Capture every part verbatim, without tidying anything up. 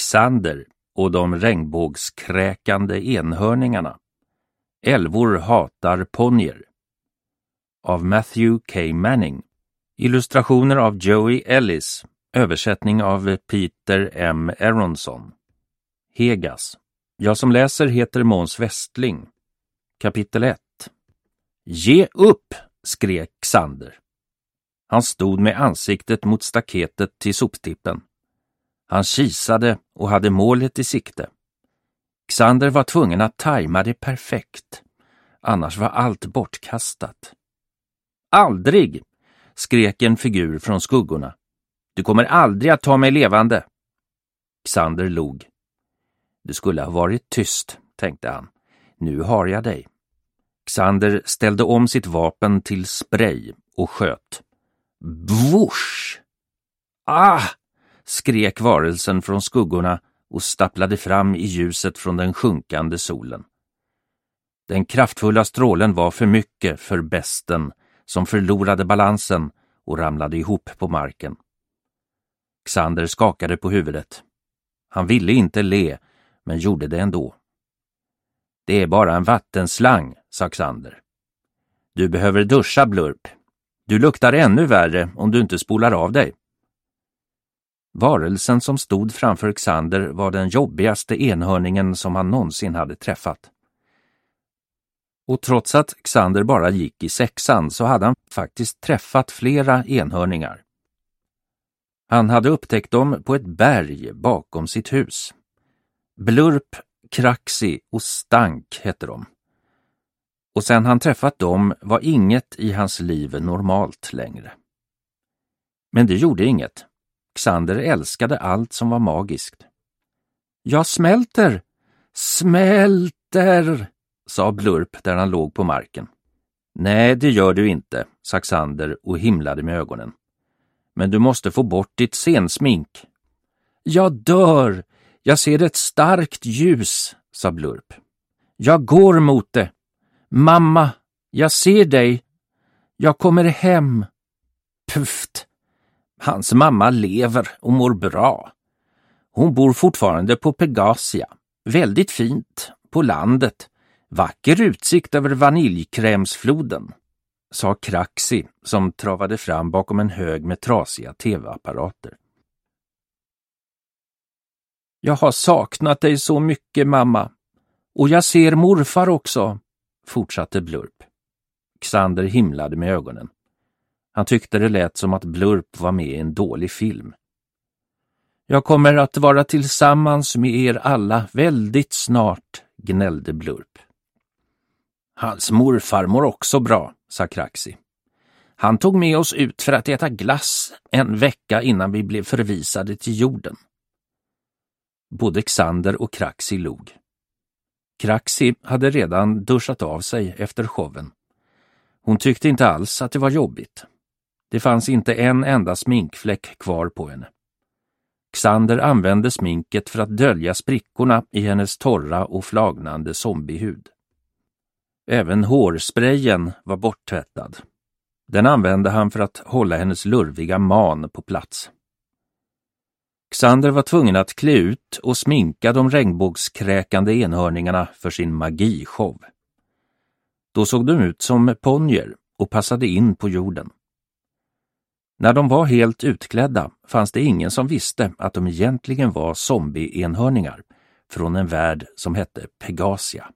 Xander och de regnbågskräkande enhörningarna. Älvor hatar ponjer. Av Matthew K. Manning. Illustrationer av Joey Ellis. Översättning av Peter M. Aronson. Hegas. Jag som läser heter Måns Westling. Kapitel ett. Ge upp, skrek Xander. Han stod med ansiktet mot staketet till soptippen. Han kisade och hade målet i sikte. Xander var tvungen att tajma det perfekt. Annars var allt bortkastat. Aldrig, skrek en figur från skuggorna. Du kommer aldrig att ta mig levande. Xander log. Du skulle ha varit tyst, tänkte han. Nu har jag dig. Xander ställde om sitt vapen till spray och sköt. Bwush! Ah! Skrek varelsen från skuggorna och stapplade fram i ljuset från den sjunkande solen. Den kraftfulla strålen var för mycket för besten som förlorade balansen och ramlade ihop på marken. Xander skakade på huvudet. Han ville inte le, men gjorde det ändå. Det är bara en vattenslang, sa Xander. Du behöver duscha, Blurp. Du luktar ännu värre om du inte spolar av dig. Varelsen som stod framför Xander var den jobbigaste enhörningen som han någonsin hade träffat. Och trots att Xander bara gick i sexan så hade han faktiskt träffat flera enhörningar. Han hade upptäckt dem på ett berg bakom sitt hus. Blurp, Kraxi och Stank hette de. Och sen han träffat dem var inget i hans liv normalt längre. Men det gjorde inget. Xander älskade allt som var magiskt. Jag smälter! Smälter! Sa Blurp där han låg på marken. Nej, det gör du inte, sa Xander och himlade med ögonen. Men du måste få bort ditt scensmink. Jag dör! Jag ser ett starkt ljus, sa Blurp. Jag går mot det. Mamma, jag ser dig. Jag kommer hem. Pufft. Hans mamma lever och mår bra. Hon bor fortfarande på Pegasia. Väldigt fint, på landet. Vacker utsikt över vaniljkrämsfloden, sa Kraxi som travade fram bakom en hög med trasiga tv-apparater. Jag har saknat dig så mycket, mamma. Och jag ser morfar också, fortsatte Blurp. Xander himlade med ögonen. Han tyckte det lät som att Blurp var med i en dålig film. Jag kommer att vara tillsammans med er alla väldigt snart, gnällde Blurp. Hans morfar mår också bra, sa Kraxi. Han tog med oss ut för att äta glass en vecka innan vi blev förvisade till jorden. Både Xander och Kraxi log. Kraxi hade redan duschat av sig efter showen. Hon tyckte inte alls att det var jobbigt. Det fanns inte en enda sminkfläck kvar på henne. Xander använde sminket för att dölja sprickorna i hennes torra och flagnande zombiehud. Även hårsprayen var borttvättad. Den använde han för att hålla hennes lurviga man på plats. Xander var tvungen att klä ut och sminka de regnbågskräkande enhörningarna för sin magishow. Då såg de ut som ponjer och passade in på jorden. När de var helt utklädda fanns det ingen som visste att de egentligen var zombie-enhörningar från en värld som hette Pegasia.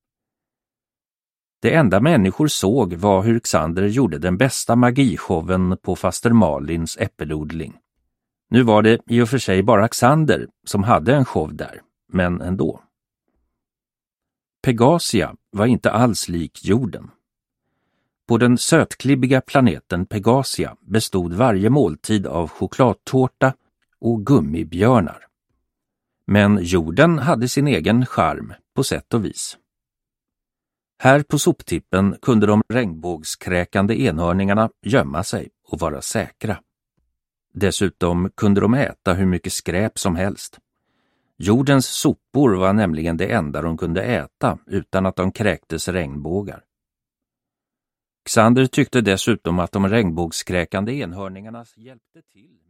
Det enda människor såg var hur Xander gjorde den bästa magishowen på faster Malins äppelodling. Nu var det i och för sig bara Xander som hade en show där, men ändå. Pegasia var inte alls lik jorden. På den sötklibbiga planeten Pegasia bestod varje måltid av chokladtårta och gummibjörnar. Men jorden hade sin egen charm på sätt och vis. Här på soptippen kunde de regnbågskräkande enhörningarna gömma sig och vara säkra. Dessutom kunde de äta hur mycket skräp som helst. Jordens sopor var nämligen det enda de kunde äta utan att de kräktes regnbågar. Xander tyckte dessutom att de regnbågskräkande enhörningarna hjälpte till.